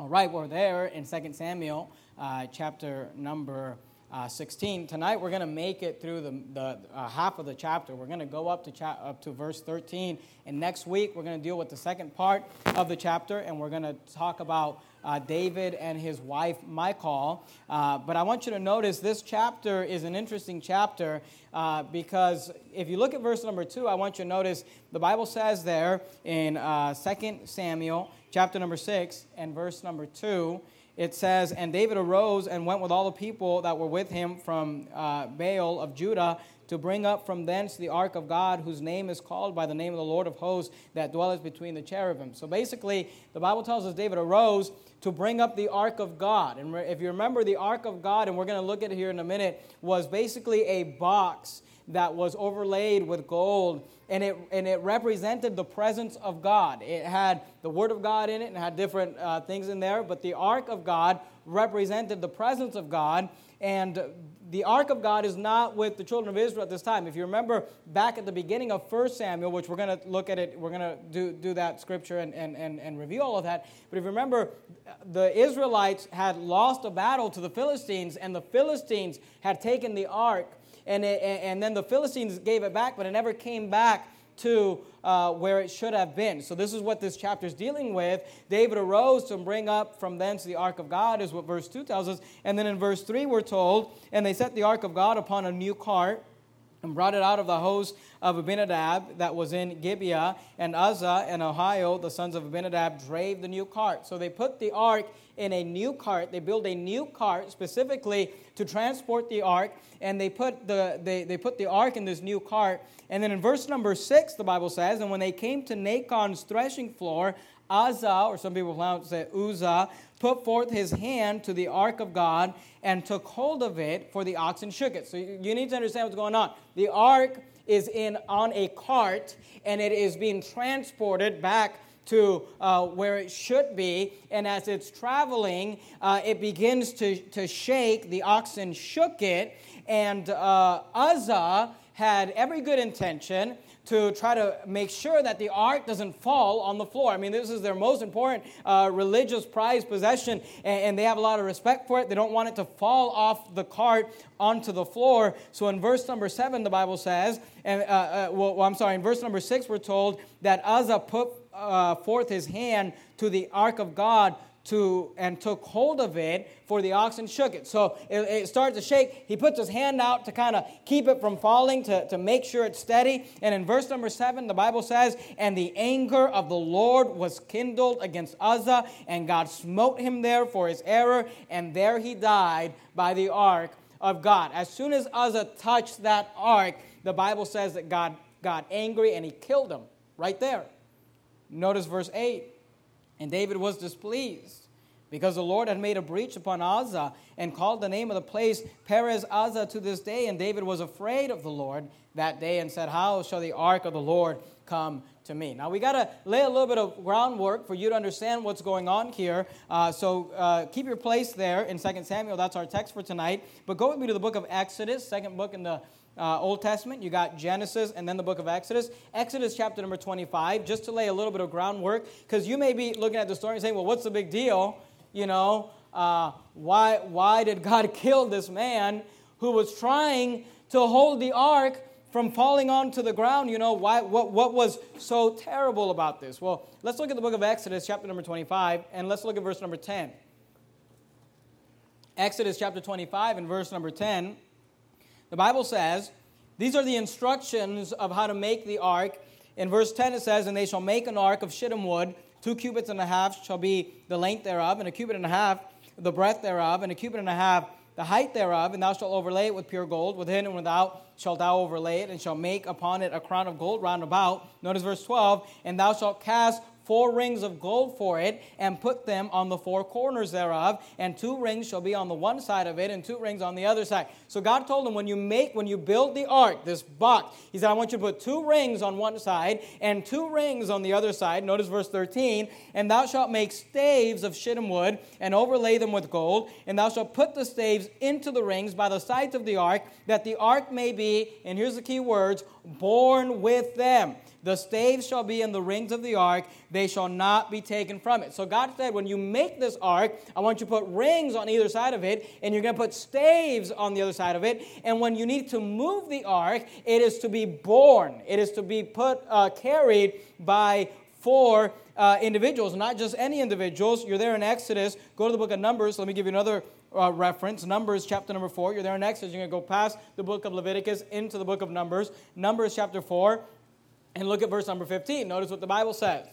All right, we're there in 2 Samuel chapter number 16. Tonight we're going to make it through the half of the chapter. We're going to go up to verse 13. And next week we're going to deal with the second part of the chapter. And we're going to talk about David and his wife Michal. But I want you to notice this chapter is an interesting chapter because if you look at verse number 2, I want you to notice the Bible says there in 2 Samuel chapter number 6 and verse number 2, it says, "And David arose and went with all the people that were with him from Baal of Judah to bring up from thence the ark of God, whose name is called by the name of the Lord of hosts, that dwelleth between the cherubim." So basically, the Bible tells us David arose to bring up the ark of God. And if you remember, the ark of God, and we're going to look at it here in a minute, was basically a box that was overlaid with gold, and it represented the presence of God. It had the Word of God in it, and had different things in there, but the ark of God represented the presence of God, and the ark of God is not with the children of Israel at this time. If you remember back at the beginning of 1 Samuel, which we're going to look at it, we're going to do that scripture and review all of that. But if you remember, the Israelites had lost a battle to the Philistines, and the Philistines had taken the ark, and then the Philistines gave it back, but it never came back to where it should have been. So this is what this chapter is dealing with. David arose to bring up from thence the ark of God, is what verse 2 tells us. And then in verse 3 we're told, "And they set the ark of God upon a new cart, and brought it out of the host of Abinadab that was in Gibeah, and Uzzah and Ahio, the sons of Abinadab, drave the new cart." So they put the ark in a new cart. They built a new cart specifically to transport the ark, and they put the ark in this new cart. And then in verse number 6, the Bible says, "And when they came to Nachon's threshing floor, Uzzah," or some people pronounce it Uzzah, "put forth his hand to the ark of God and took hold of it, for the oxen shook it." So you need to understand what's going on. The ark is on a cart, and it is being transported back to where it should be. And as it's traveling, it begins to shake. The oxen shook it, and Uzzah had every good intention to try to make sure that the ark doesn't fall on the floor. I mean, this is their most important religious prized possession, and they have a lot of respect for it. They don't want it to fall off the cart onto the floor. So in verse number 7, the Bible says, in verse number 6, we're told that Uzzah put forth his hand to the ark of God and took hold of it, for the oxen shook it. So it starts to shake. He puts his hand out to kind of keep it from falling, to make sure it's steady. And in verse number 7, the Bible says, "And the anger of the Lord was kindled against Uzzah, and God smote him there for his error, and there he died by the ark of God." As soon as Uzzah touched that ark, the Bible says that God got angry and he killed him right there. Notice verse 8. "And David was displeased, because the Lord had made a breach upon Uzzah, and called the name of the place Perez Uzzah to this day. And David was afraid of the Lord that day, and said, How shall the ark of the Lord come to me?" Now we got to lay a little bit of groundwork for you to understand what's going on here. So keep your place there in 2 Samuel. That's our text for tonight. But go with me to the book of Exodus, second book in the Old Testament. You got Genesis and then the book of Exodus. Exodus chapter number 25, just to lay a little bit of groundwork, because you may be looking at the story and saying, well, what's the big deal? You know, why did God kill this man who was trying to hold the ark from falling onto the ground? You know, what was so terrible about this? Well, let's look at the book of Exodus chapter number 25, and let's look at verse number 10. Exodus chapter 25 and verse number 10. The Bible says, these are the instructions of how to make the ark. In verse 10 it says, "And they shall make an ark of shittim wood, 2 cubits and a half shall be the length thereof, and 1 cubit and a half the breadth thereof, and 1 cubit and a half the height thereof. And thou shalt overlay it with pure gold, within and without shalt thou overlay it, and shall make upon it a crown of gold round about." Notice verse 12, "And thou shalt cast 4 rings of gold for it, and put them on the 4 corners thereof, and 2 rings shall be on the one side of it, and 2 rings on the other side." So God told him, when you build the ark, this box, he said, I want you to put 2 rings on one side, and 2 rings on the other side. Notice verse 13, "And thou shalt make staves of shittim wood, and overlay them with gold, and thou shalt put the staves into the rings by the sides of the ark, that the ark may be," and here's the key words, borne with them. The staves shall be in the rings of the ark. They shall not be taken from it. So God said, when you make this ark, I want you to put rings on either side of it, and you're going to put staves on the other side of it. And when you need to move the ark, it is to be borne. It is to be carried by 4 individuals, not just any individuals. You're there in Exodus. Go to the book of Numbers. Let me give you another reference. Numbers chapter number 4. You're there in Exodus. You're going to go past the book of Leviticus into the book of Numbers. Numbers chapter 4. And look at verse number 15. Notice what the Bible says.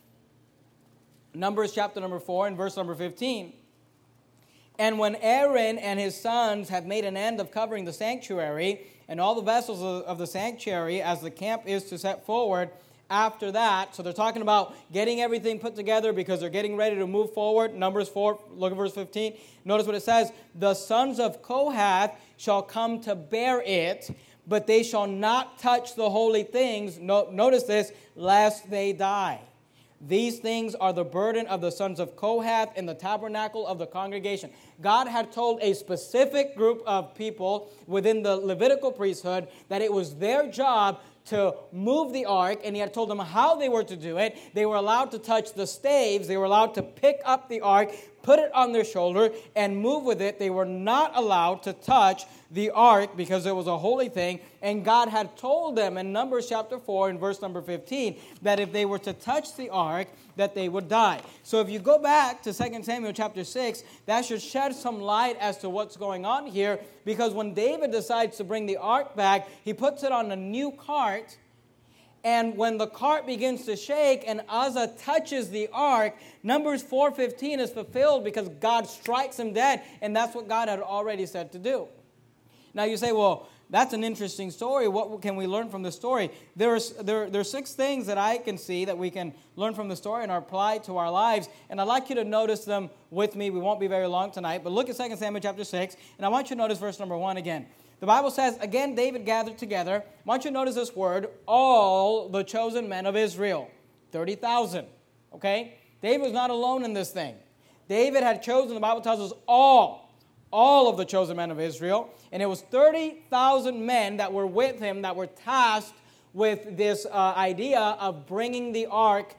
Numbers chapter number 4 and verse number 15. And when Aaron and his sons have made an end of covering the sanctuary and all the vessels of the sanctuary as the camp is to set forward, after that, so they're talking about getting everything put together because they're getting ready to move forward. Numbers 4, look at verse 15. Notice what it says. The sons of Kohath shall come to bear it, but they shall not touch the holy things, notice this, lest they die. These things are the burden of the sons of Kohath in the tabernacle of the congregation. God had told a specific group of people within the Levitical priesthood that it was their job to move the ark, and he had told them how they were to do it. They were allowed to touch the staves. They were allowed to pick up the ark, put it on their shoulder, and move with it. They were not allowed to touch the ark because it was a holy thing. And God had told them in Numbers chapter 4 and verse number 15 that if they were to touch the ark, that they would die. So if you go back to 2 Samuel chapter 6, that should shed some light as to what's going on here, because when David decides to bring the ark back, he puts it on a new cart. And when the cart begins to shake and Uzzah touches the ark, Numbers 4:15 is fulfilled because God strikes him dead, and that's what God had already said to do. Now you say, well, that's an interesting story. What can we learn from the story? There are 6 things that I can see that we can learn from the story and apply to our lives. And I'd like you to notice them with me. We won't be very long tonight. But look at 2 Samuel chapter 6. And I want you to notice verse number 1 again. The Bible says, again, David gathered together. I want you to notice this word, all the chosen men of Israel. 30,000. Okay? David was not alone in this thing. David had chosen, the Bible tells us, all of the chosen men of Israel. And it was 30,000 men that were with him that were tasked with this idea of bringing the ark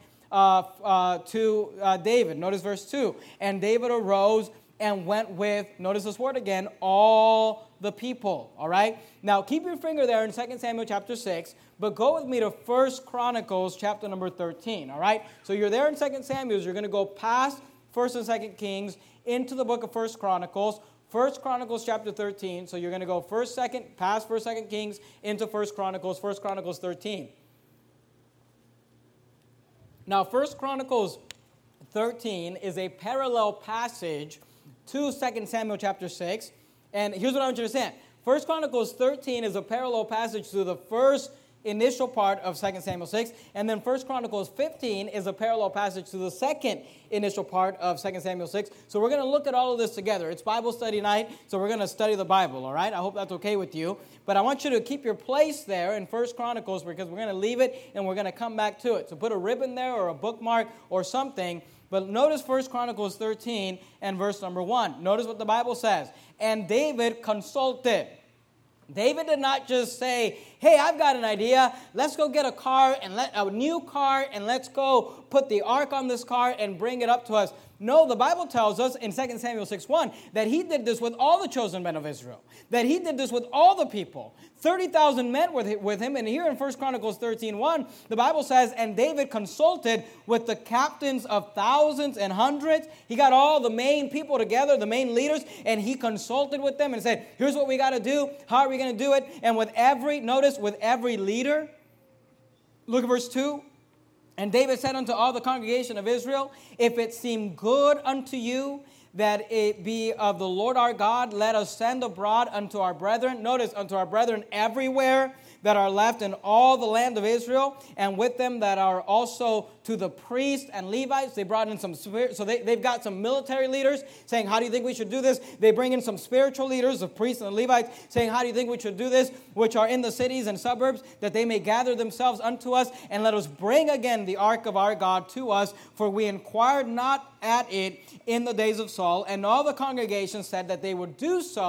to David. Notice verse 2. And David arose and went with, notice this word again, all the people. All right? Now, keep your finger there in 2 Samuel chapter 6, but go with me to 1 Chronicles chapter number 13. All right? So you're there in 2 Samuel. You're going to go past 1 and 2 Kings into the book of 1 Chronicles. 1 Chronicles chapter 13. So you're going to go past 1, 2 Kings into 1 Chronicles 13. Now, 1 Chronicles 13 is a parallel passage to 2 Samuel chapter 6. And here's what I want you to understand. 1 Chronicles 13 is a parallel passage to the first initial part of 2 Samuel 6. And then 1 Chronicles 15 is a parallel passage to the second initial part of 2 Samuel 6. So we're going to look at all of this together. It's Bible study night, so we're going to study the Bible, all right? I hope that's okay with you. But I want you to keep your place there in 1 Chronicles because we're going to leave it and we're going to come back to it. So put a ribbon there or a bookmark or something. But notice 1 Chronicles 13 and verse number 1. Notice what the Bible says. And David consulted. David did not just say, hey, I've got an idea. Let's go get a new car, and let's go put the ark on this car and bring it up to us. No, the Bible tells us in 2 Samuel 6:1 that he did this with all the chosen men of Israel, that he did this with all the people. 30,000 men with him. And here in 1 Chronicles 13:1, the Bible says, and David consulted with the captains of thousands and hundreds. He got all the main people together, the main leaders, and he consulted with them and said, here's what we got to do. How are we going to do it? And with every leader, look at verse 2. And David said unto all the congregation of Israel, if it seem good unto you that it be of the Lord our God, let us send abroad unto our brethren. Notice, unto our brethren everywhere that are left in all the land of Israel, and with them that are also to the priests and Levites. They brought in some spirit, so they've got some military leaders saying, how do you think we should do this? They bring in some spiritual leaders of priests and Levites saying, how do you think we should do this? Which are in the cities and suburbs, that they may gather themselves unto us, and let us bring again the ark of our God to us, for we inquired not at it in the days of Saul. And all the congregation said that they would do so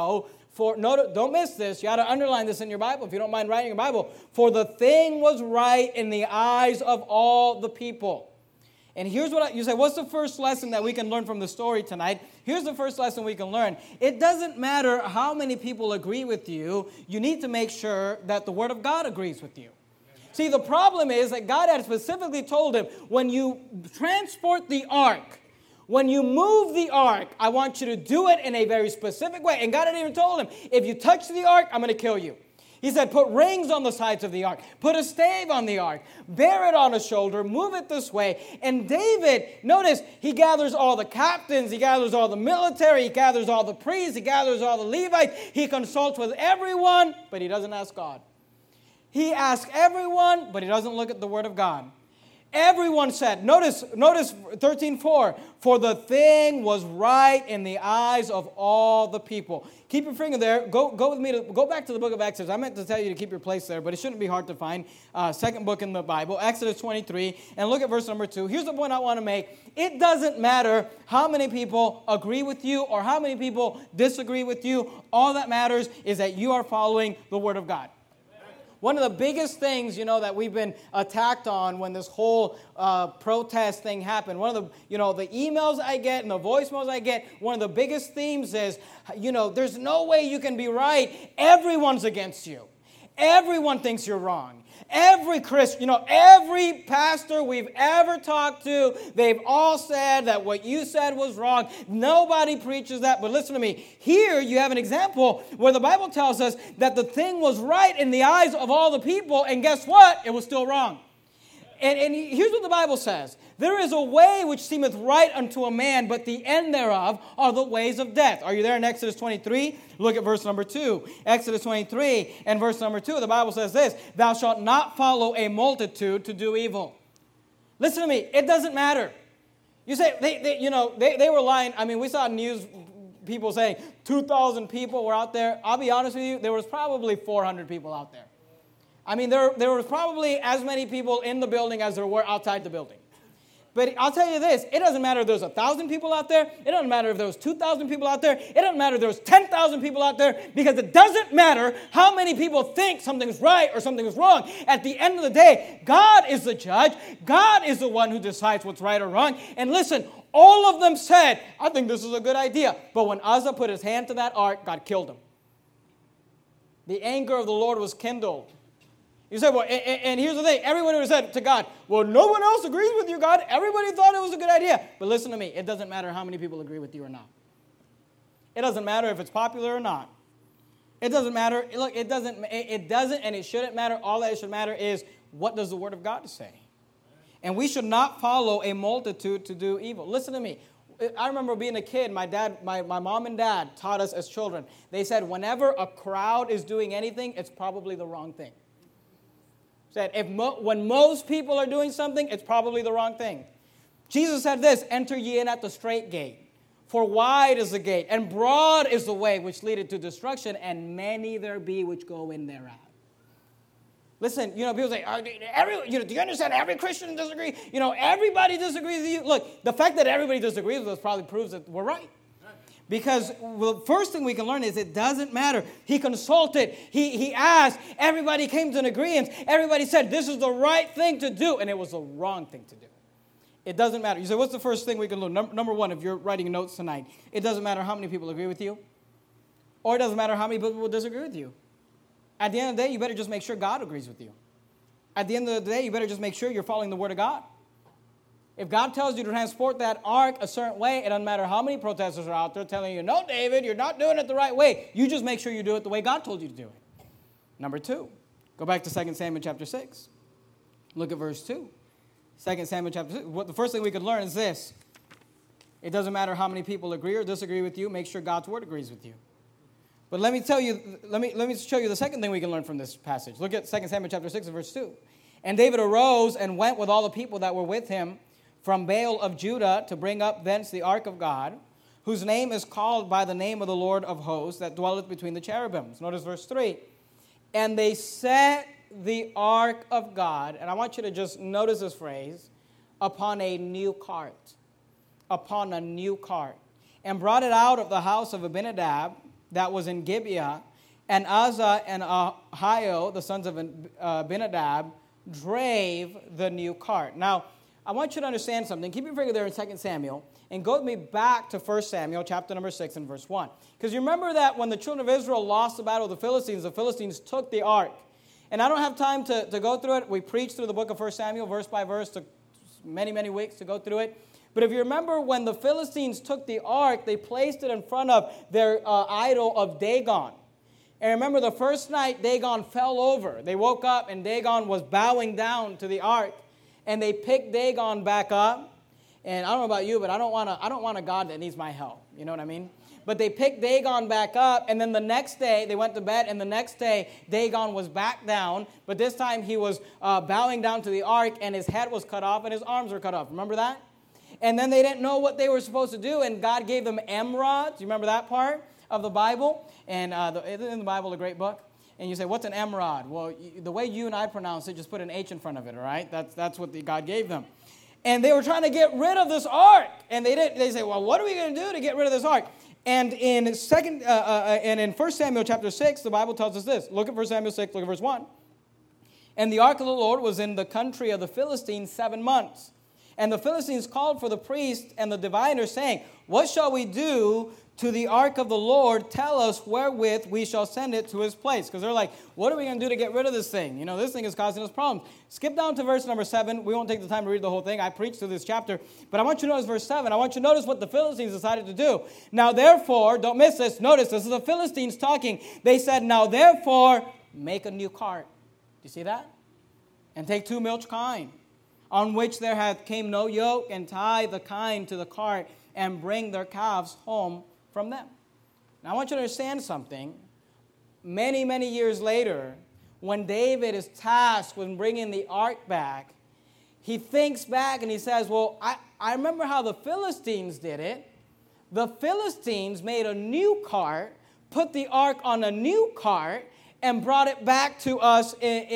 Don't miss this. You ought to underline this in your Bible if you don't mind writing your Bible. For the thing was right in the eyes of all the people. And here's what you say, what's the first lesson that we can learn from the story tonight? Here's the first lesson we can learn. It doesn't matter how many people agree with you. You need to make sure that the Word of God agrees with you. See, the problem is that God had specifically told him, when you transport the ark, when you move the ark, I want you to do it in a very specific way. And God had even told him, if you touch the ark, I'm going to kill you. He said, put rings on the sides of the ark. Put a stave on the ark. Bear it on a shoulder. Move it this way. And David, notice, he gathers all the captains. He gathers all the military. He gathers all the priests. He gathers all the Levites. He consults with everyone, but he doesn't ask God. He asks everyone, but he doesn't look at the Word of God. Everyone said, notice 13:4, for the thing was right in the eyes of all the people. Keep your finger there. Go with me go back to the book of Exodus. I meant to tell you to keep your place there, but it shouldn't be hard to find. Second book in the Bible, Exodus 23, and look at verse number 2. Here's the point I want to make. It doesn't matter how many people agree with you or how many people disagree with you. All that matters is that you are following the Word of God. One of the biggest things, that we've been attacked on when this whole protest thing happened, one of the, the emails I get and the voicemails I get, one of the biggest themes is, there's no way you can be right. Everyone's against you. Everyone thinks you're wrong. Every Christian, every pastor we've ever talked to, they've all said that what you said was wrong. Nobody preaches that. But listen to me. Here you have an example where the Bible tells us that the thing was right in the eyes of all the people. And guess what? It was still wrong. And here's what the Bible says. There is a way which seemeth right unto a man, but the end thereof are the ways of death. Are you there in Exodus 23? Look at verse number 2. Exodus 23 and verse number 2, the Bible says this, thou shalt not follow a multitude to do evil. Listen to me. It doesn't matter. You say, they were lying. I mean, we saw news people saying 2,000 people were out there. I'll be honest with you, there was probably 400 people out there. I mean, there was probably as many people in the building as there were outside the building. But I'll tell you this, it doesn't matter if there's 1,000 people out there. It doesn't matter if there was 2,000 people out there. It doesn't matter if there was 10,000 people out there, because it doesn't matter how many people think something's right or something is wrong. At the end of the day, God is the judge. God is the one who decides what's right or wrong. And listen, all of them said, I think this is a good idea. But when Uzzah put his hand to that ark, God killed him. The anger of the Lord was kindled. You say, well, and here's the thing. Everybody would have said to God, well, no one else agrees with you, God. Everybody thought it was a good idea. But listen to me. It doesn't matter how many people agree with you or not. It doesn't matter if it's popular or not. It doesn't matter. Look, it doesn't, and it shouldn't matter. All that should matter is, what does the Word of God say? And we should not follow a multitude to do evil. Listen to me. I remember being a kid, my mom and dad taught us as children. They said, whenever a crowd is doing anything, it's probably the wrong thing. Said, when most people are doing something, it's probably the wrong thing. Jesus said this, enter ye in at the straight gate. For wide is the gate, and broad is the way which leadeth to destruction, and many there be which go in thereat. Listen, people say, do you understand every Christian disagrees? Everybody disagrees with you. Look, the fact that everybody disagrees with us probably proves that we're right. Because the first thing we can learn is it doesn't matter. He consulted. He asked. Everybody came to an agreement. Everybody said this is the right thing to do. And it was the wrong thing to do. It doesn't matter. You say, what's the first thing we can learn? Number one, if you're writing notes tonight, it doesn't matter how many people agree with you. Or it doesn't matter how many people will disagree with you. At the end of the day, you better just make sure God agrees with you. At the end of the day, you better just make sure you're following the Word of God. If God tells you to transport that ark a certain way, it doesn't matter how many protesters are out there telling you, no, David, you're not doing it the right way. You just make sure you do it the way God told you to do it. Number 2, go back to 2 Samuel chapter 6. Look at verse 2. 2 Samuel chapter 6. The first thing we could learn is this. It doesn't matter how many people agree or disagree with you. Make sure God's Word agrees with you. But let me show you the second thing we can learn from this passage. Look at 2 Samuel chapter 6 and verse 2. And David arose and went with all the people that were with him from Baal of Judah to bring up thence the ark of God, whose name is called by the name of the Lord of hosts, that dwelleth between the cherubims. Notice verse 3. And they set the ark of God, and I want you to just notice this phrase, upon a new cart. Upon a new cart. And brought it out of the house of Abinadab, that was in Gibeah, and Uzzah and Ahio, the sons of Abinadab, drave the new cart. Now, I want you to understand something. Keep your finger there in 2 Samuel, and go with me back to 1 Samuel, chapter number 6 and verse 1. Because you remember that when the children of Israel lost the battle of the Philistines took the ark. And I don't have time to go through it. We preached through the book of 1 Samuel, verse by verse, took many, many weeks to go through it. But if you remember, when the Philistines took the ark, they placed it in front of their idol of Dagon. And remember, the first night, Dagon fell over. They woke up, and Dagon was bowing down to the ark. And they picked Dagon back up. And I don't know about you, but I don't want a God that needs my help. You know what I mean? But they picked Dagon back up, and then the next day, they went to bed, and the next day, Dagon was back down. But this time, he was bowing down to the ark, and his head was cut off, and his arms were cut off. Remember that? And then they didn't know what they were supposed to do, and God gave them emerods. Do you remember that part of the Bible? And isn't the Bible a great book? And you say, what's an emerald? Well, the way you and I pronounce it, just put an H in front of it, all right? That's what God gave them. And they were trying to get rid of this ark. And they say, well, what are we going to do to get rid of this ark? And in 1 Samuel chapter 6, the Bible tells us this. Look at 1 Samuel 6, look at verse 1. And the ark of the Lord was in the country of the Philistines 7 months. And the Philistines called for the priest and the diviners, saying, what shall we do to the ark of the Lord? Tell us wherewith we shall send it to his place. Because they're like, what are we going to do to get rid of this thing? You know, this thing is causing us problems. Skip down to verse number 7. We won't take the time to read the whole thing. I preached through this chapter. But I want you to notice verse 7. I want you to notice what the Philistines decided to do. Now therefore, don't miss this. Notice, this is the Philistines talking. They said, now therefore, make a new cart. Do you see that? And take 2 milch kine, on which there came no yoke, and tie the kine to the cart, and bring their calves home from them. Now I want you to understand something. Many, many years later, when David is tasked with bringing the ark back, he thinks back and he says, well, I remember how the Philistines did it. The Philistines made a new cart, put the ark on a new cart, and brought it back to us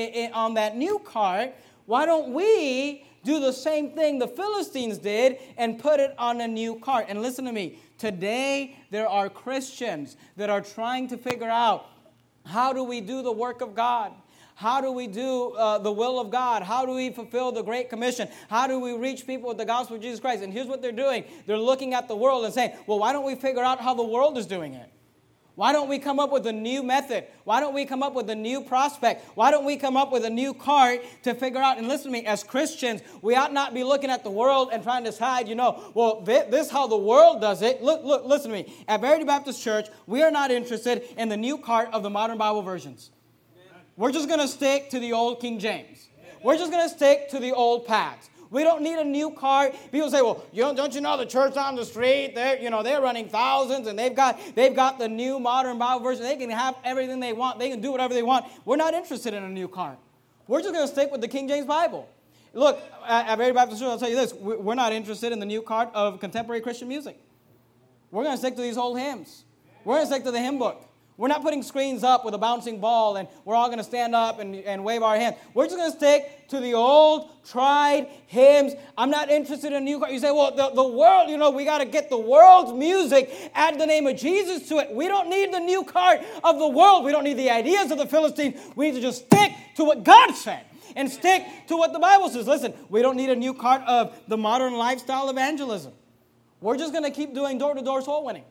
on that new cart. Why don't we do the same thing the Philistines did and put it on a new cart? And listen to me. Today, there are Christians that are trying to figure out, how do we do the work of God? How do we do the will of God? How do we fulfill the Great Commission? How do we reach people with the gospel of Jesus Christ? And here's what they're doing. They're looking at the world and saying, well, why don't we figure out how the world is doing it? Why don't we come up with a new method? Why don't we come up with a new prospect? Why don't we come up with a new cart to figure out? And listen to me, as Christians, we ought not be looking at the world and trying to decide, well, this is how the world does it. Look, listen to me. At Verity Baptist Church, we are not interested in the new cart of the modern Bible versions. We're just going to stick to the old King James. We're just going to stick to the old paths. We don't need a new cart. People say, well, don't you know the church down the street? They're running thousands, and they've got the new modern Bible version. They can have everything they want. They can do whatever they want. We're not interested in a new cart. We're just going to stick with the King James Bible. Look, at Verity Baptist Church, I'll tell you this. We're not interested in the new cart of contemporary Christian music. We're going to stick to these old hymns. We're going to stick to the hymn book. We're not putting screens up with a bouncing ball and we're all going to stand up and wave our hands. We're just going to stick to the old, tried hymns. I'm not interested in a new cart. You say, well, the world, we got to get the world's music, add the name of Jesus to it. We don't need the new cart of the world. We don't need the ideas of the Philistines. We need to just stick to what God said and stick to what the Bible says. Listen, we don't need a new cart of the modern lifestyle evangelism. We're just going to keep doing door-to-door soul winning.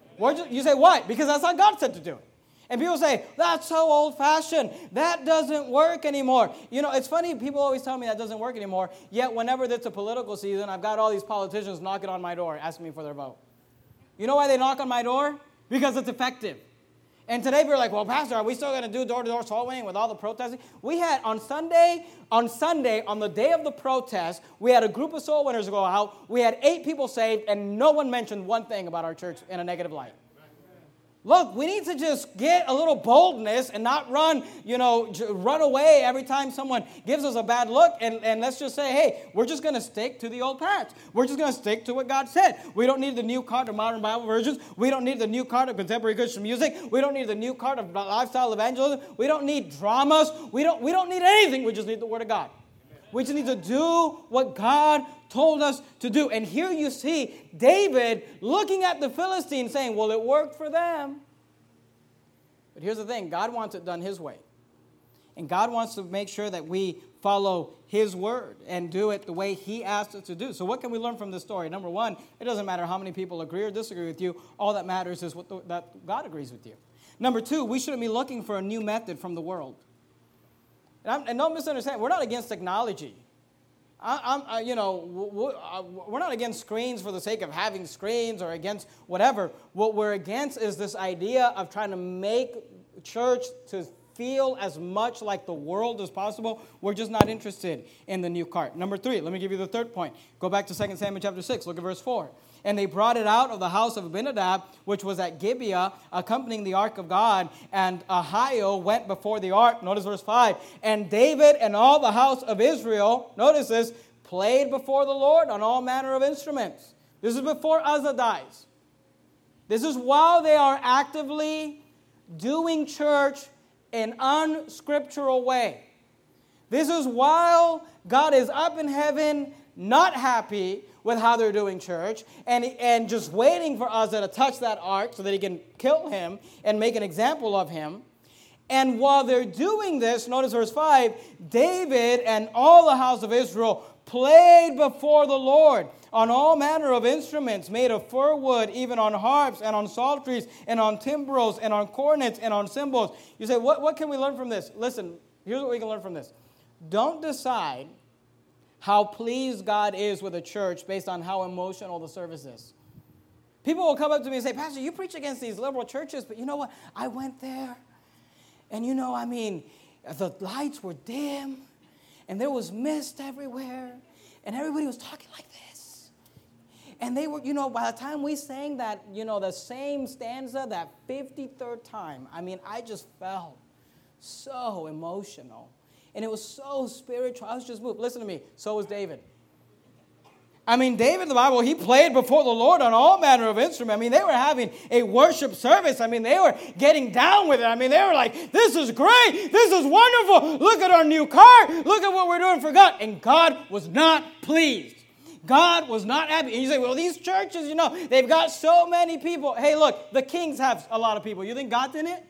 You say, why? Because that's how God said to do it. And people say, that's so old-fashioned. That doesn't work anymore. It's funny, people always tell me that doesn't work anymore, yet whenever it's a political season, I've got all these politicians knocking on my door asking me for their vote. You know why they knock on my door? Because it's effective. And today we're like, well, Pastor, are we still going to do door-to-door soul winning with all the protesting? We had on Sunday, on the day of the protest, we had a group of soul winners go out. We had 8 people saved, and no one mentioned one thing about our church in a negative light. Look, we need to just get a little boldness and not run away every time someone gives us a bad look. And let's just say, hey, we're just going to stick to the old paths. We're just going to stick to what God said. We don't need the new cart of modern Bible versions. We don't need the new cart of contemporary Christian music. We don't need the new cart of lifestyle evangelism. We don't need dramas. We don't need anything. We just need the Word of God. We just need to do what God told us to do. And here you see David looking at the Philistines saying, well, it worked for them. But here's the thing. God wants it done his way. And God wants to make sure that we follow his word and do it the way he asked us to do. So what can we learn from this story? Number one, it doesn't matter how many people agree or disagree with you. All that matters is that God agrees with you. Number two, we shouldn't be looking for a new method from the world. And don't misunderstand, we're not against technology. We're not against screens for the sake of having screens or against whatever. What we're against is this idea of trying to make church to feel as much like the world as possible. We're just not interested in the new cart. Number three, let me give you the third point. Go back to 2 Samuel chapter 6. Look at verse 4. And they brought it out of the house of Abinadab, which was at Gibeah, accompanying the ark of God. And Ahio went before the ark. Notice verse 5. And David and all the house of Israel, notice this, played before the Lord on all manner of instruments. This is before Uzzah dies. This is while they are actively doing church in unscriptural way. This is while God is up in heaven, not happy with how they're doing church, and just waiting for Uzzah to touch that ark so that he can kill him and make an example of him. And while they're doing this, notice verse 5, David and all the house of Israel played before the Lord on all manner of instruments made of fir wood, even on harps and on psalteries and on timbrels and on cornets and on cymbals. You say, what can we learn from this? Listen, here's what we can learn from this. Don't decide how pleased God is with a church based on how emotional the service is. People will come up to me and say, Pastor, you preach against these liberal churches, but you know what? I went there, and the lights were dim, and there was mist everywhere, and everybody was talking like this. And they were, by the time we sang that, the same stanza, that 53rd time, I just felt so emotional. And it was so spiritual. I was just moved. Listen to me. So was David. David in the Bible, he played before the Lord on all manner of instruments. They were having a worship service. They were getting down with it. They were like, this is great. This is wonderful. Look at our new car. Look at what we're doing for God. And God was not pleased. God was not happy. And you say, well, these churches, they've got so many people. Hey, look, the Kings have a lot of people. You think God didn't?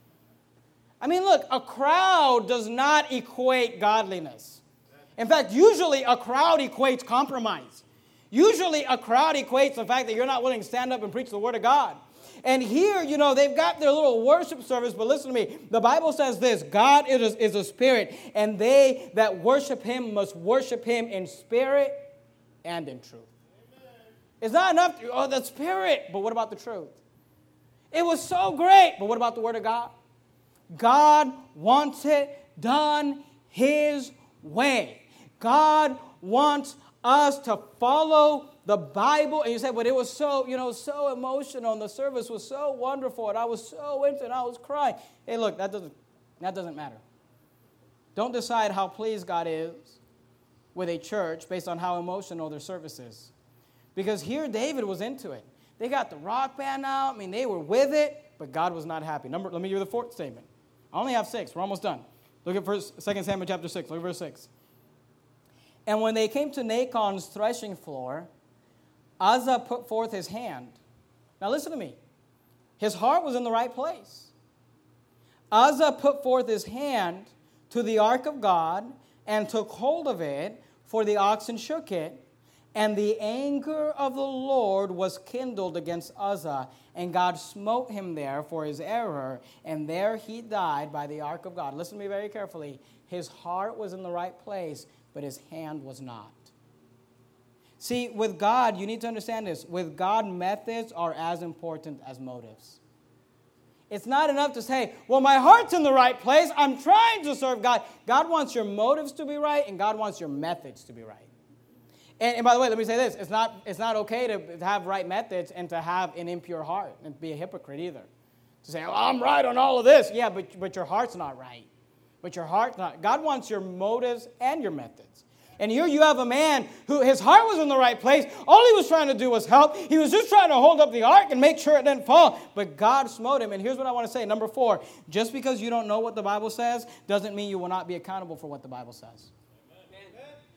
Look, a crowd does not equate godliness. In fact, usually a crowd equates compromise. Usually a crowd equates the fact that you're not willing to stand up and preach the Word of God. And here, they've got their little worship service, but listen to me. The Bible says this, God is a spirit, and they that worship him must worship him in spirit and in truth. It's not enough the spirit, but what about the truth? It was so great, but what about the Word of God? God wants it done his way. God wants us to follow the Bible. And you say, but it was so emotional, and the service was so wonderful, and I was so into it, and I was crying. Hey, look, that doesn't matter. Don't decide how pleased God is with a church based on how emotional their service is. Because here David was into it. They got the rock band out. They were with it, but God was not happy. Let me give you the fourth statement. I only have 6. We're almost done. Look at 2 Samuel chapter 6. Look at verse 6. And when they came to Nachon's threshing floor, Uzzah put forth his hand. Now listen to me. His heart was in the right place. Uzzah put forth his hand to the ark of God and took hold of it, for the oxen shook it. And the anger of the Lord was kindled against Uzzah, and God smote him there for his error, and there he died by the ark of God. Listen to me very carefully. His heart was in the right place, but his hand was not. See, with God, you need to understand this. With God, methods are as important as motives. It's not enough to say, well, my heart's in the right place. I'm trying to serve God. God wants your motives to be right, and God wants your methods to be right. And by the way, let me say this. It's not okay to have right methods and to have an impure heart and be a hypocrite either. To say, I'm right on all of this. Yeah, but your heart's not right. But your heart's not. God wants your motives and your methods. And here you have a man who his heart was in the right place. All he was trying to do was help. He was just trying to hold up the ark and make sure it didn't fall. But God smote him. And here's what I want to say. Number 4, just because you don't know what the Bible says doesn't mean you will not be accountable for what the Bible says.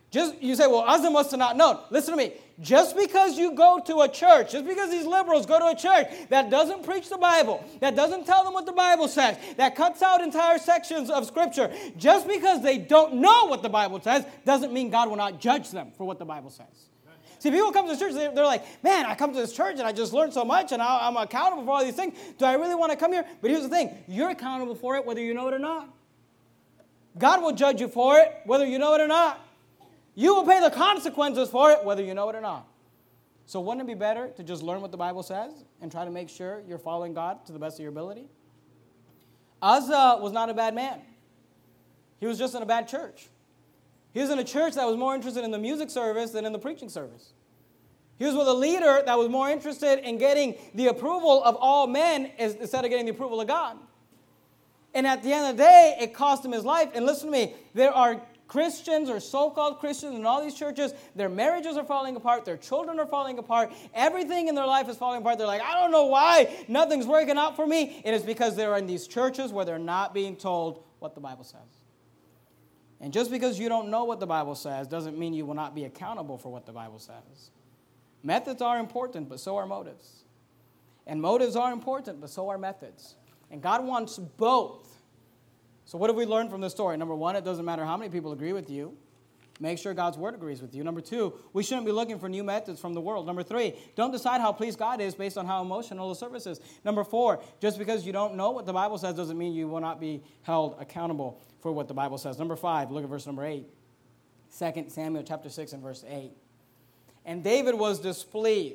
You say, well, Uzzah must have not known. Listen to me. Just because you go to a church, just because these liberals go to a church that doesn't preach the Bible, that doesn't tell them what the Bible says, that cuts out entire sections of Scripture, just because they don't know what the Bible says, doesn't mean God will not judge them for what the Bible says. See, people come to the church, they're like, man, I come to this church and I just learned so much and I'm accountable for all these things. Do I really want to come here? But here's the thing. You're accountable for it whether you know it or not. God will judge you for it whether you know it or not. You will pay the consequences for it, whether you know it or not. So wouldn't it be better to just learn what the Bible says and try to make sure you're following God to the best of your ability? Uzzah was not a bad man. He was just in a bad church. He was in a church that was more interested in the music service than in the preaching service. He was with a leader that was more interested in getting the approval of all men instead of getting the approval of God. And at the end of the day, it cost him his life. And listen to me, there are Christians or so-called Christians in all these churches, their marriages are falling apart, their children are falling apart, everything in their life is falling apart. They're like, I don't know why nothing's working out for me. It is because they're in these churches where they're not being told what the Bible says. And just because you don't know what the Bible says doesn't mean you will not be accountable for what the Bible says. Methods are important, but so are motives. And motives are important, but so are methods. And God wants both. So what have we learned from this story? Number one, it doesn't matter how many people agree with you. Make sure God's word agrees with you. Number two, we shouldn't be looking for new methods from the world. Number three, don't decide how pleased God is based on how emotional the service is. Number four, just because you don't know what the Bible says doesn't mean you will not be held accountable for what the Bible says. Number five, look at verse number 8. 2 Samuel chapter 6 and verse 8. And David was displeased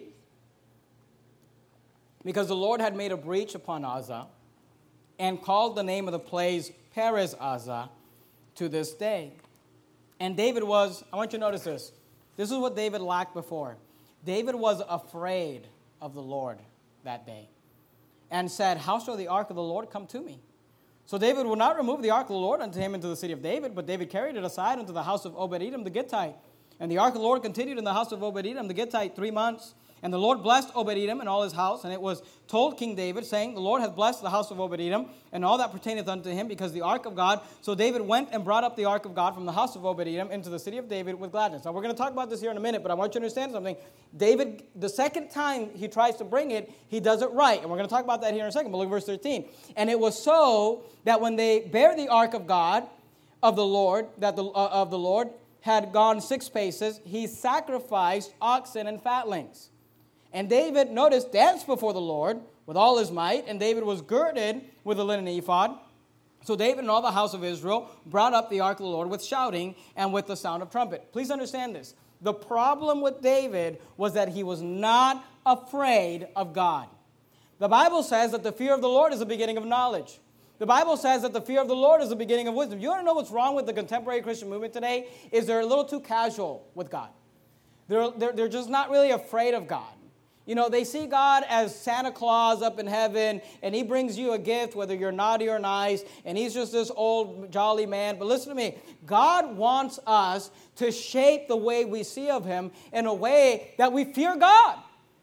because the Lord had made a breach upon Uzzah and called the name of the place Perez Uzzah to this day. And David was, I want you to notice this. This is what David lacked before. David was afraid of the Lord that day and said, how shall the ark of the Lord come to me? So David would not remove the ark of the Lord unto him into the city of David, but David carried it aside into the house of Obed-Edom the Gittite. And the ark of the Lord continued in the house of Obed-Edom the Gittite 3 months. And the Lord blessed Obed-Edom and all his house. And it was told King David, saying, the Lord hath blessed the house of Obed-Edom and all that pertaineth unto him, because the ark of God. So David went and brought up the ark of God from the house of Obed-Edom into the city of David with gladness. Now we're going to talk about this here in a minute, but I want you to understand something. David, the second time he tries to bring it, he does it right. And we're going to talk about that here in a second, but look at verse 13. And it was so that when they bare the ark of God, of the Lord, of the Lord, had gone 6 paces, he sacrificed oxen and fatlings. And David, notice, danced before the Lord with all his might, and David was girded with a linen ephod. So David and all the house of Israel brought up the ark of the Lord with shouting and with the sound of trumpet. Please understand this. The problem with David was that he was not afraid of God. The Bible says that the fear of the Lord is the beginning of knowledge. The Bible says that the fear of the Lord is the beginning of wisdom. You want to know what's wrong with the contemporary Christian movement today? Is they're a little too casual with God. They're just not really afraid of God. You know, they see God as Santa Claus up in heaven, and he brings you a gift, whether you're naughty or nice, and he's just this old jolly man. But listen to me. God wants us to shape the way we see of him in a way that we fear God.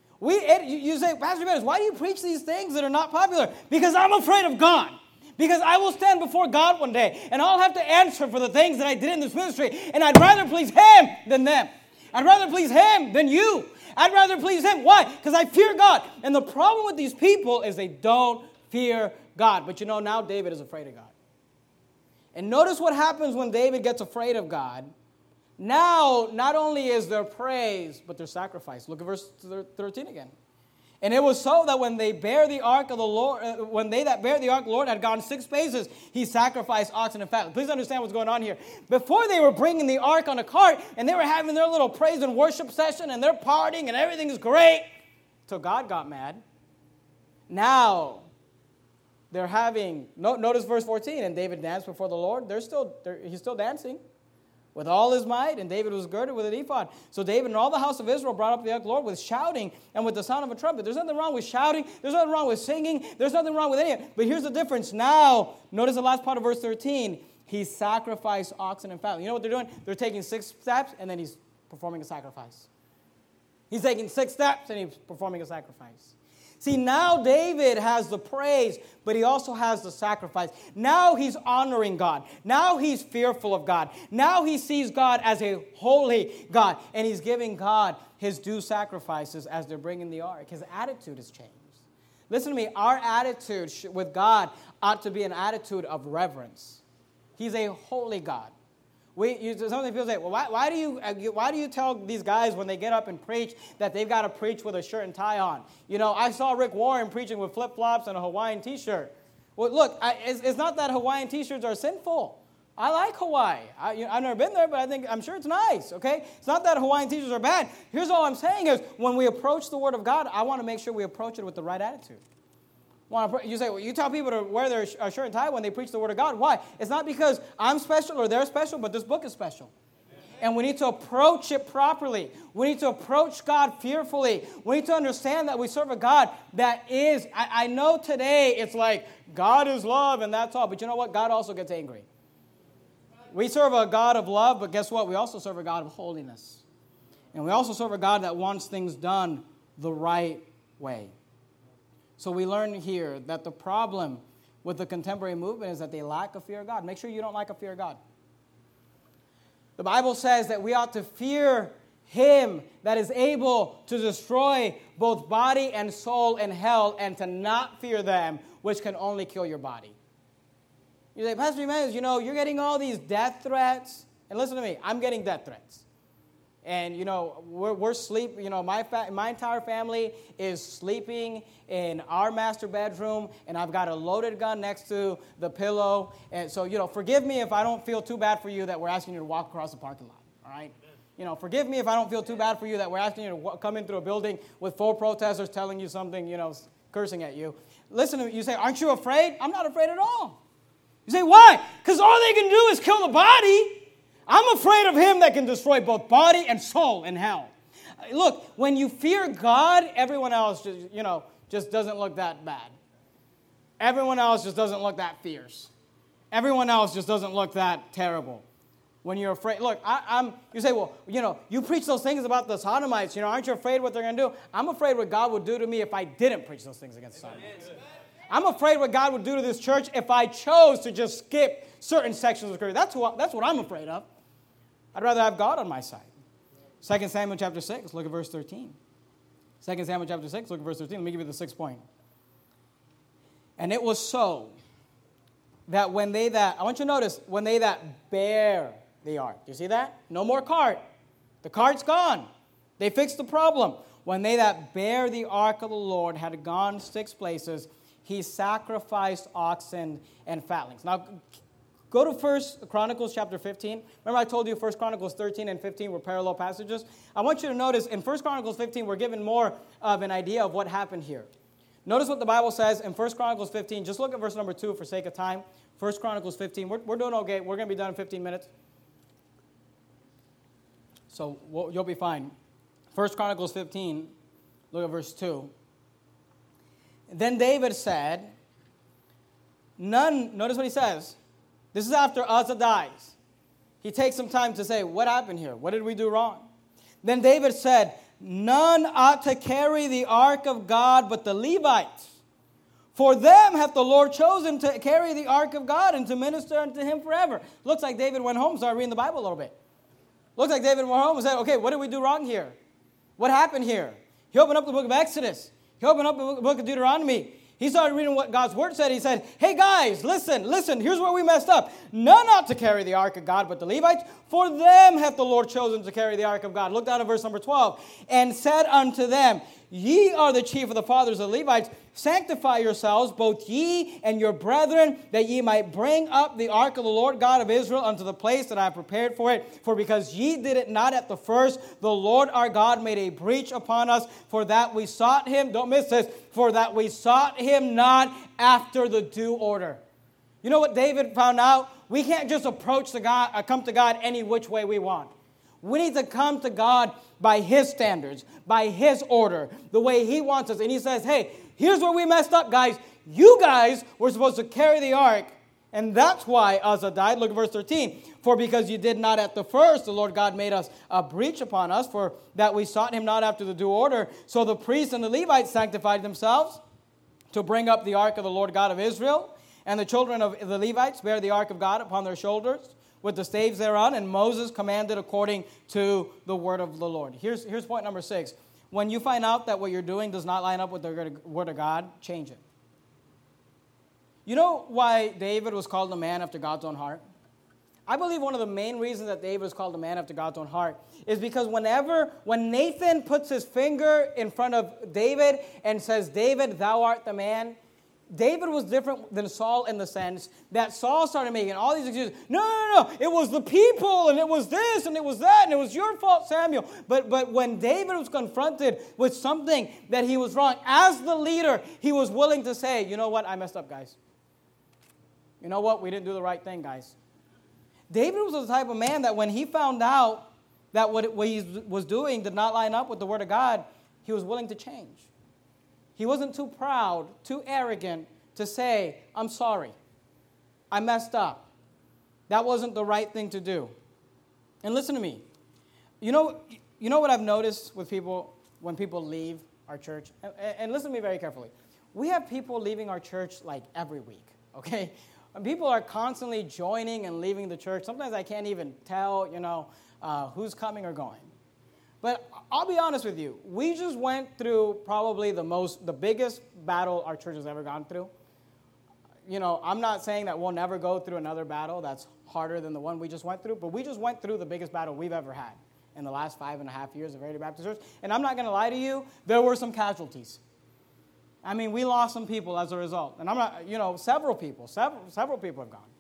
You say, Pastor Bennis, why do you preach these things that are not popular? Because I'm afraid of God. Because I will stand before God one day, and I'll have to answer for the things that I did in this ministry, and I'd rather please him than them. I'd rather please him than you. I'd rather please him. Why? Because I fear God. And the problem with these people is they don't fear God. But you know, now David is afraid of God. And notice what happens when David gets afraid of God. Now, not only is there praise, but there's sacrifice. Look at verse 13 again. And it was so that when they bear the ark of the Lord, when they that bear the ark of the Lord had gone 6 paces, he sacrificed oxen and fat. Please understand what's going on here. Before they were bringing the ark on a cart, and they were having their little praise and worship session, and they're partying, and everything is great, till God got mad. Now, they're having, notice verse 14, and David danced before the Lord. He's still dancing with all his might, and David was girded with an ephod. So David and all the house of Israel brought up the ark of the Lord with shouting and with the sound of a trumpet. There's nothing wrong with shouting. There's nothing wrong with singing. There's nothing wrong with any of it. But here's the difference. Now, notice the last part of verse 13. He sacrificed oxen and fatling. You know what they're doing? They're taking 6 steps, and then he's performing a sacrifice. He's taking 6 steps, and he's performing a sacrifice. See, now David has the praise, but he also has the sacrifice. Now he's honoring God. Now he's fearful of God. Now he sees God as a holy God, and he's giving God his due sacrifices as they're bringing the ark. His attitude has changed. Listen to me, our attitude with God ought to be an attitude of reverence. He's a holy God. Some people say, well, why do you tell these guys when they get up and preach that they've got to preach with a shirt and tie on? You know, I saw Rick Warren preaching with flip-flops and a Hawaiian T-shirt. Well, look, it's not that Hawaiian T-shirts are sinful. I like Hawaii. I've never been there, but I'm sure it's nice, okay? It's not that Hawaiian T-shirts are bad. Here's all I'm saying is when we approach the Word of God, I want to make sure we approach it with the right attitude. You say, well, you tell people to wear their shirt and tie when they preach the Word of God. Why? It's not because I'm special or they're special, but this book is special. And we need to approach it properly. We need to approach God fearfully. We need to understand that we serve a God that is, I know today it's like, God is love and that's all. But you know what? God also gets angry. We serve a God of love, but guess what? We also serve a God of holiness. And we also serve a God that wants things done the right way. So we learn here that the problem with the contemporary movement is that they lack a fear of God. Make sure you don't lack a fear of God. The Bible says that we ought to fear Him that is able to destroy both body and soul in hell, and to not fear them which can only kill your body. You say, Pastor Jimenez, you're getting all these death threats. And listen to me, I'm getting death threats. And, we're sleeping, my entire family is sleeping in our master bedroom, and I've got a loaded gun next to the pillow. And so, forgive me if I don't feel too bad for you that we're asking you to walk across the parking lot, all right? Forgive me if I don't feel too bad for you that we're asking you to come in through a building with 4 protesters telling you something, cursing at you. Listen to me, you say, aren't you afraid? I'm not afraid at all. You say, why? Because all they can do is kill the body. I'm afraid of Him that can destroy both body and soul in hell. Look, when you fear God, everyone else just doesn't look that bad. Everyone else just doesn't look that fierce. Everyone else just doesn't look that terrible. When you're afraid, look, you say, well, you preach those things about the Sodomites, aren't you afraid what they're going to do? I'm afraid what God would do to me if I didn't preach those things against the Sodomites. I'm afraid what God would do to this church if I chose to just skip certain sections of Scripture. That's what I'm afraid of. I'd rather have God on my side. 2 Samuel chapter 6, look at verse 13. 2 Samuel chapter 6, look at verse 13. Let me give you the 6th point. And it was so that I want you to notice, when they that bear the ark. Do you see that? No more cart. The cart's gone. They fixed the problem. When they that bear the ark of the Lord had gone 6 places, he sacrificed oxen and fatlings. Now, go to 1 Chronicles chapter 15. Remember I told you 1 Chronicles 13 and 15 were parallel passages? I want you to notice in 1 Chronicles 15, we're given more of an idea of what happened here. Notice what the Bible says in 1 Chronicles 15. Just look at verse number 2 for sake of time. 1 Chronicles 15. We're doing okay. We're going to be done in 15 minutes. So you'll be fine. 1 Chronicles 15, look at verse 2. Then David said, notice what he says. This is after Uzzah dies. He takes some time to say, what happened here? What did we do wrong? Then David said, none ought to carry the ark of God but the Levites. For them hath the Lord chosen to carry the ark of God and to minister unto Him forever. Looks like David went home and started reading the Bible a little bit. Looks like David went home and said, okay, what did we do wrong here? What happened here? He opened up the book of Exodus. He opened up the book of Deuteronomy. He started reading what God's word said. He said, hey guys, listen, here's where we messed up. None ought to carry the ark of God but the Levites, for them hath the Lord chosen to carry the ark of God. Look down at verse number 12. And said unto them, ye are the chief of the fathers of the Levites. Sanctify yourselves, both ye and your brethren, that ye might bring up the ark of the Lord God of Israel unto the place that I have prepared for it. For because ye did it not at the first, the Lord our God made a breach upon us, for that we sought Him. Don't miss this. For that we sought Him not after the due order. You know what David found out? We can't just come to God any which way we want. We need to come to God by His standards, by His order, the way He wants us. And He says, hey, here's where we messed up, guys. You guys were supposed to carry the ark And that's why Uzzah died. Look at verse 13. For because you did not at the first, the Lord God made us a breach upon us, for that we sought him not after the due order. So the priests and the Levites sanctified themselves to bring up the ark of the Lord God of Israel. And the children of the Levites bear the ark of God upon their shoulders with the staves thereon. And Moses commanded according to the word of the Lord. Here's point number 6. When you find out that what you're doing does not line up with the word of God, change it. You know why David was called a man after God's own heart? I believe one of the main reasons that David was called a man after God's own heart is because when Nathan puts his finger in front of David and says, David, thou art the man, David was different than Saul in the sense that Saul started making all these excuses. No, it was the people, and it was this, and it was that, and it was your fault, Samuel. But when David was confronted with something that he was wrong, as the leader, he was willing to say, you know what, I messed up, guys. You know what, we didn't do the right thing, guys. David was the type of man that when he found out that what he was doing did not line up with the word of God, he was willing to change. He wasn't too proud, too arrogant to say, I'm sorry. I messed up. That wasn't the right thing to do. And listen to me. You know what I've noticed with people when people leave our church? And listen to me very carefully. We have people leaving our church like every week, okay? And people are constantly joining and leaving the church. Sometimes I can't even tell, who's coming or going. But I'll be honest with you. We just went through probably the biggest battle our church has ever gone through. I'm not saying that we'll never go through another battle that's harder than the one we just went through, but we just went through the biggest battle we've ever had in the last 5.5 years of Verity Baptist Church. And I'm not going to lie to you, there were some casualties. I mean, we lost some people as a result. And I'm not, several people have gone.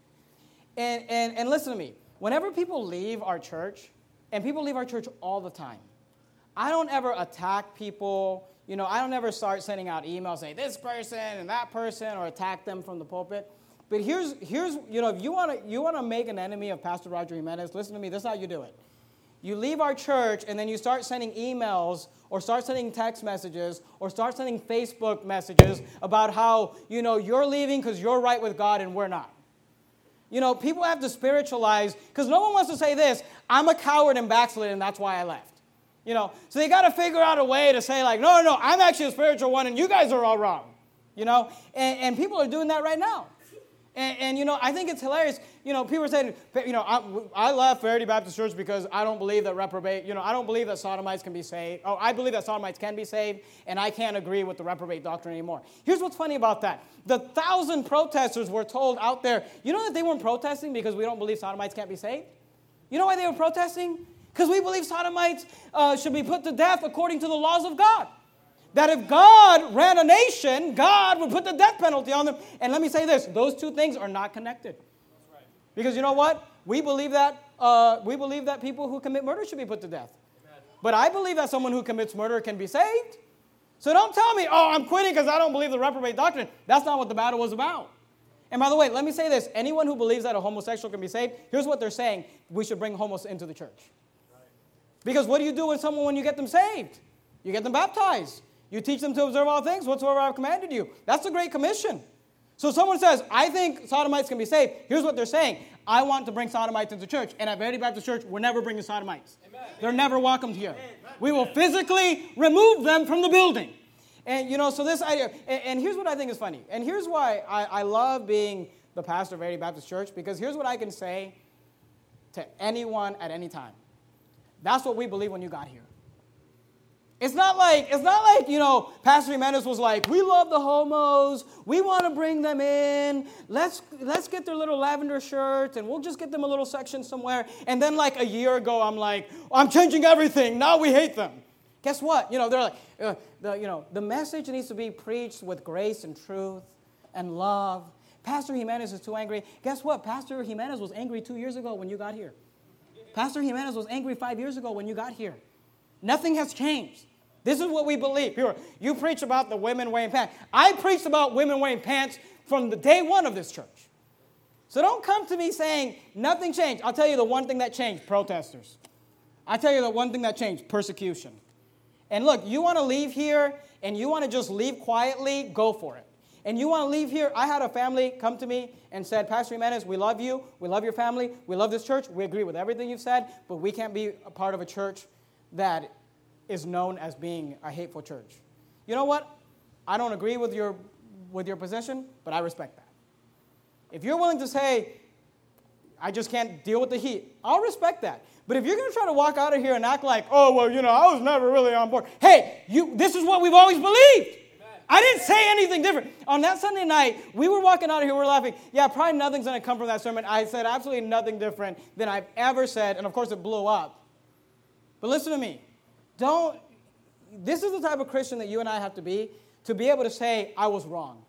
And listen to me. Whenever people leave our church, and people leave our church all the time, I don't ever attack people. I don't ever start sending out emails saying this person and that person or attack them from the pulpit. But here's if you want to make an enemy of Pastor Roger Jimenez, listen to me, this is how you do it. You leave our church and then you start sending emails or start sending text messages or start sending Facebook messages about how, you're leaving because you're right with God and we're not. People have to spiritualize because no one wants to say this, I'm a coward and backslid and that's why I left. So they got to figure out a way to say like, no, I'm actually a spiritual one and you guys are all wrong. And people are doing that right now. And I think it's hilarious. People are saying, I left Verity Baptist Church because I don't believe that I don't believe that sodomites can be saved. Oh, I believe that sodomites can be saved, and I can't agree with the reprobate doctrine anymore. Here's what's funny about that. The 1,000 protesters were told out there, that they weren't protesting because we don't believe sodomites can't be saved? You know why they were protesting? Because we believe sodomites should be put to death according to the laws of God. That if God ran a nation, God would put the death penalty on them. And let me say this, those two things are not connected. That's right. Because you know what? We believe that people who commit murder should be put to death. Amen. But I believe that someone who commits murder can be saved. So don't tell me, I'm quitting because I don't believe the reprobate doctrine. That's not what the battle was about. And by the way, let me say this. Anyone who believes that a homosexual can be saved, here's what they're saying. We should bring homos into the church. Right. Because what do you do with someone when you get them saved? You get them baptized. You teach them to observe all things whatsoever I've commanded you. That's the Great Commission. So someone says, I think sodomites can be saved. Here's what they're saying. I want to bring sodomites into church. And at Verity Baptist Church, we're never bringing sodomites. Amen. They're never welcomed here. Amen. We will physically remove them from the building. And, so this idea, and here's what I think is funny. And here's why I love being the pastor of Verity Baptist Church, because here's what I can say to anyone at any time. That's what we believe when you got here. It's not like, Pastor Jimenez was like, we love the homos. We want to bring them in. Let's get their little lavender shirts and we'll just get them a little section somewhere. And then like a year ago, I'm like, I'm changing everything. Now we hate them. Guess what? They're like, the message needs to be preached with grace and truth and love. Pastor Jimenez is too angry. Guess what? Pastor Jimenez was angry 2 years ago when you got here. Pastor Jimenez was angry 5 years ago when you got here. Nothing has changed. This is what we believe. You preach about the women wearing pants. I preached about women wearing pants from the day one of this church. So don't come to me saying nothing changed. I'll tell you the one thing that changed, protesters. I'll tell you the one thing that changed, persecution. And look, you want to leave here and you want to just leave quietly, go for it. and you want to leave here. I had a family come to me and said, Pastor Jimenez, we love you. We love your family. We love this church. We agree with everything you've said, but we can't be a part of a church that is known as being a hateful church. You know what? I don't agree with your position, but I respect that. If you're willing to say, I just can't deal with the heat, I'll respect that. But if you're going to try to walk out of here and act like, oh, well, I was never really on board. Hey, this is what we've always believed. I didn't say anything different. On that Sunday night, we were walking out of here, we were laughing. Yeah, probably nothing's going to come from that sermon. I said absolutely nothing different than I've ever said, and of course it blew up. But listen to me. This is the type of Christian that you and I have to be able to say, I was wrong.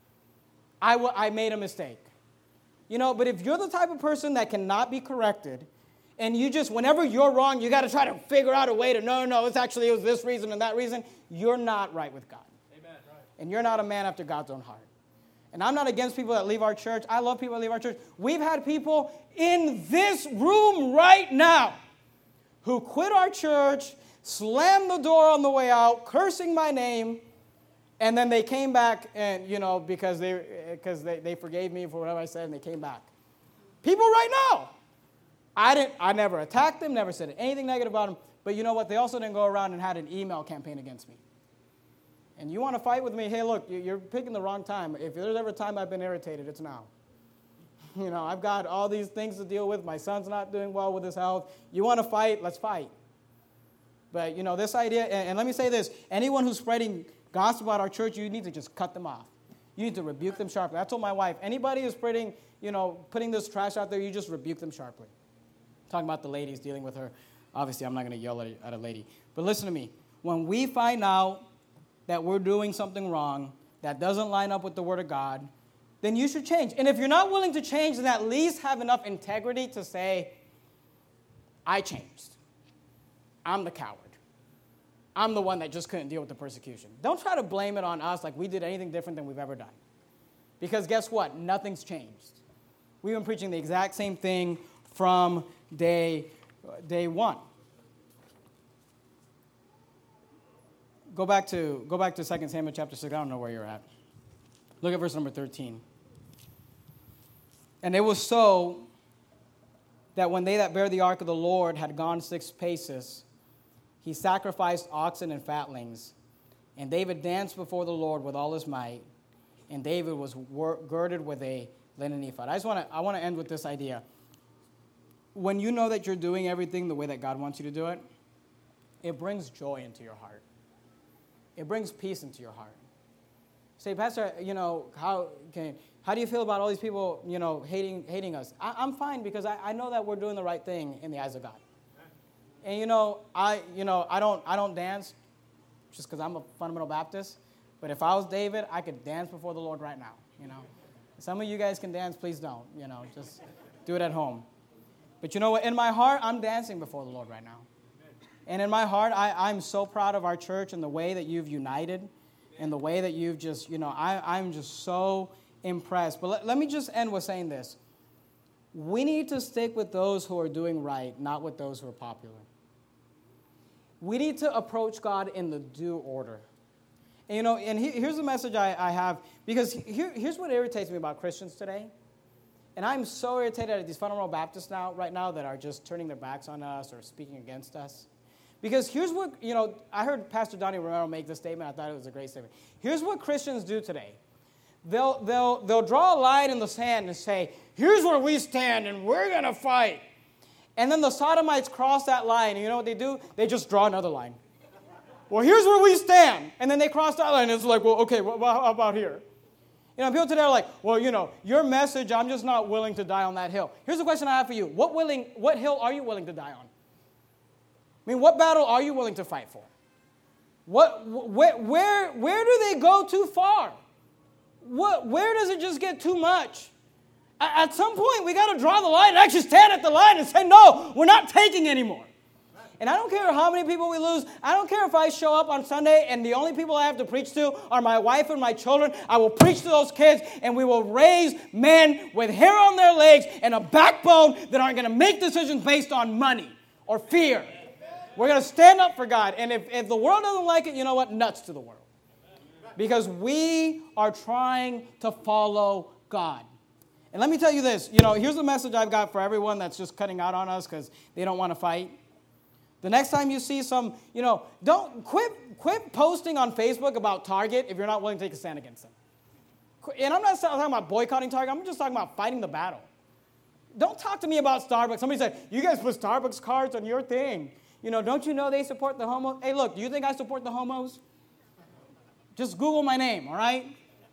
I made a mistake. But if you're the type of person that cannot be corrected, and you just, whenever you're wrong, you got to try to figure out a way to, no, it was this reason and that reason, you're not right with God. And you're not a man after God's own heart. And I'm not against people that leave our church. I love people that leave our church. We've had people in this room right now who quit our church, slammed the door on the way out, cursing my name, and then they came back and, because they forgave me for whatever I said, and they came back. People right now. I never attacked them, never said anything negative about them, but you know what? They also didn't go around and had an email campaign against me. And you want to fight with me? Hey, look, you're picking the wrong time. If there's ever a time I've been irritated, it's now. I've got all these things to deal with. My son's not doing well with his health. You want to fight? Let's fight. But, this idea, and let me say this, anyone who's spreading gossip about our church, you need to just cut them off. You need to rebuke them sharply. I told my wife, anybody who's spreading, putting this trash out there, you just rebuke them sharply. Talking about the ladies dealing with her. Obviously, I'm not going to yell at a lady. But listen to me. When we find out that we're doing something wrong, that doesn't line up with the Word of God, then you should change. And if you're not willing to change, then at least have enough integrity to say, I changed. I'm the coward. I'm the one that just couldn't deal with the persecution. Don't try to blame it on us like we did anything different than we've ever done. Because guess what? Nothing's changed. We've been preaching the exact same thing from day one. Go back to 2 Samuel chapter 6. I don't know where you're at. Look at verse number 13. And it was so that when they that bare the ark of the Lord had gone 6 paces, he sacrificed oxen and fatlings. And David danced before the Lord with all his might. And David was girded with a linen ephod. I want to end with this idea. When you know that you're doing everything the way that God wants you to do it, it brings joy into your heart. It brings peace into your heart. Say, Pastor, how do you feel about all these people, hating us? I'm fine because I know that we're doing the right thing in the eyes of God. And I don't dance just because I'm a fundamental Baptist. But if I was David, I could dance before the Lord right now. Some of you guys can dance, please don't. Just do it at home. But you know what? In my heart, I'm dancing before the Lord right now. And in my heart, I'm so proud of our church and the way that you've united and the way that you've just, I'm just so impressed. But let me just end with saying this. We need to stick with those who are doing right, not with those who are popular. We need to approach God in the due order. And here's the message I have, because here's what irritates me about Christians today. And I'm so irritated at these fundamental Baptists right now that are just turning their backs on us or speaking against us. Because here's what, I heard Pastor Donnie Romero make this statement. I thought it was a great statement. Here's what Christians do today. They'll draw a line in the sand and say, here's where we stand and we're going to fight. And then the Sodomites cross that line. And you know what they do? They just draw another line. Well, here's where we stand. And then they cross that line. And it's like, well, okay, well, how about here? People today are like, well, your message, I'm just not willing to die on that hill. Here's the question I have for you. What hill are you willing to die on? What battle are you willing to fight for? Where do they go too far? Where does it just get too much? At some point, we got to draw the line and actually stand at the line and say, no, we're not taking anymore. And I don't care how many people we lose. I don't care if I show up on Sunday and the only people I have to preach to are my wife and my children. I will preach to those kids, and we will raise men with hair on their legs and a backbone that aren't going to make decisions based on money or fear. We're going to stand up for God. And if the world doesn't like it, you know what? Nuts to the world. Because we are trying to follow God. And let me tell you this, you know, here's the message I've got for everyone that's just cutting out on us because they don't want to fight. The next time you see some, you know, don't quit posting on Facebook about Target if you're not willing to take a stand against them. And I'm not talking about boycotting Target. I'm just talking about fighting the battle. Don't talk to me about Starbucks. Somebody said, you guys put Starbucks cards on your thing. You know, don't you know they support the homos? Hey, look, do you think I support the homos? Just Google my name, all right?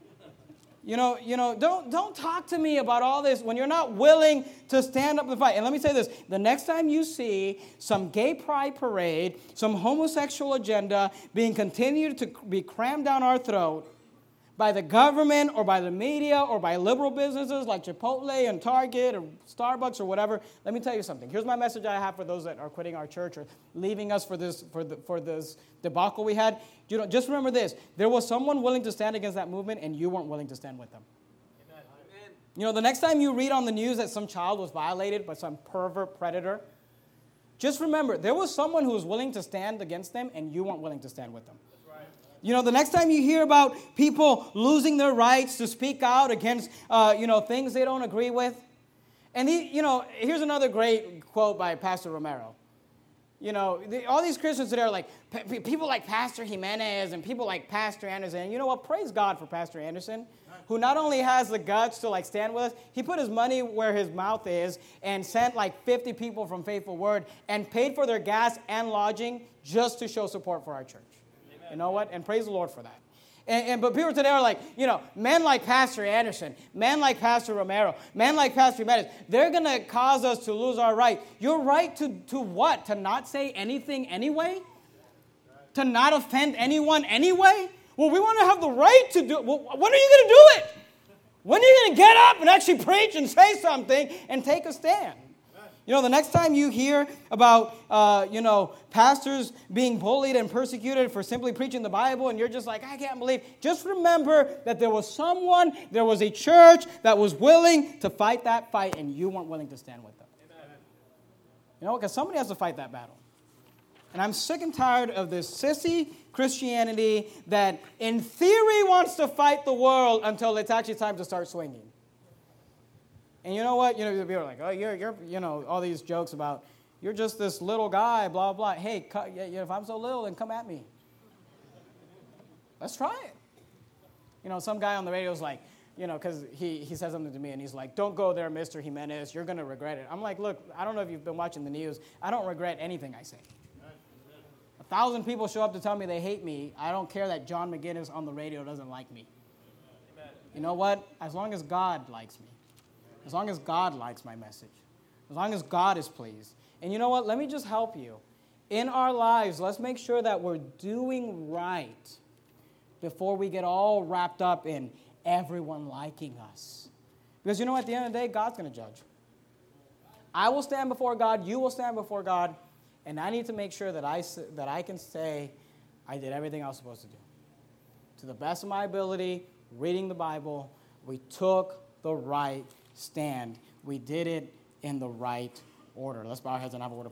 You know, don't talk to me about all this when you're not willing to stand up and fight. And let me say this, the next time you see some gay pride parade, some homosexual agenda being continued to be crammed down our throat by the government or by the media or by liberal businesses like Chipotle and Target or Starbucks or whatever, let me tell you something. Here's my message I have for those that are quitting our church or leaving us for this debacle we had. You know, just remember this. There was someone willing to stand against that movement and you weren't willing to stand with them. Amen. You know, the next time you read on the news that some child was violated by some pervert predator, just remember there was someone who was willing to stand against them and you weren't willing to stand with them. You know, the next time you hear about people losing their rights to speak out against, things they don't agree with. And, here's another great quote by Pastor Romero. You know, all these Christians today are like, people like Pastor Jimenez and people like Pastor Anderson. And you know what? Praise God for Pastor Anderson, who not only has the guts to, stand with us, he put his money where his mouth is and sent, 50 people from Faithful Word and paid for their gas and lodging just to show support for our church. You know what? And praise the Lord for that. But people today are like, men like Pastor Anderson, men like Pastor Romero, men like Pastor Jimenez, they're going to cause us to lose our right. Your right to what? To not say anything anyway? To not offend anyone anyway? Well, we want to have the right to do it. Well, when are you going to do it? When are you going to get up and actually preach and say something and take a stand? You know, the next time you hear about, pastors being bullied and persecuted for simply preaching the Bible, and you're just like, I can't believe, just remember that there was a church that was willing to fight that fight, and you weren't willing to stand with them. Amen. You know, because somebody has to fight that battle. And I'm sick and tired of this sissy Christianity that, in theory, wants to fight the world until it's actually time to start swinging. And you know what? People are like, oh, you're all these jokes about, you're just this little guy, blah, blah. Hey, if I'm so little, then come at me. Let's try it. Some guy on the radio is like, because he said something to me, and he's like, don't go there, Mr. Jimenez. You're going to regret it. I'm like, look, I don't know if you've been watching the news. I don't regret anything I say. 1,000 people show up to tell me they hate me. I don't care that John McGinnis on the radio doesn't like me. You know what? As long as God likes me. As long as God likes my message. As long as God is pleased. And you know what? Let me just help you. In our lives, let's make sure that we're doing right before we get all wrapped up in everyone liking us. Because you know, at the end of the day, God's going to judge. I will stand before God. You will stand before God. And I need to make sure that I can say I did everything I was supposed to do. To the best of my ability, reading the Bible, we took the right stand. We did it in the right order. Let's bow our heads and have a word of prayer.